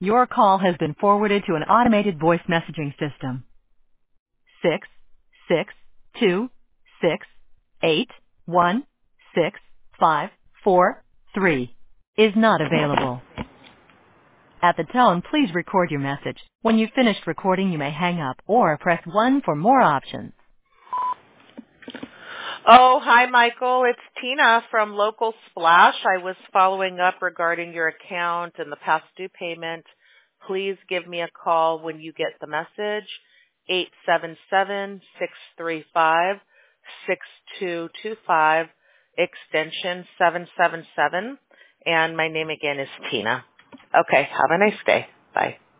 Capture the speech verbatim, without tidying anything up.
Your call has been forwarded to an automated voice messaging system. Six, six, two, six, eight, one, six, five, four, three is not available. At the tone, please record your message. When you've finished recording, you may hang up or press one for more options. Oh, hi, Michael. It's Tina from Local Splash. I was following up regarding your account and the past due payment. Please give me a call when you get the message, eight seven seven, six three five, six two two five, extension seven seven seven, and my name again is Tina. Okay, have a nice day. Bye.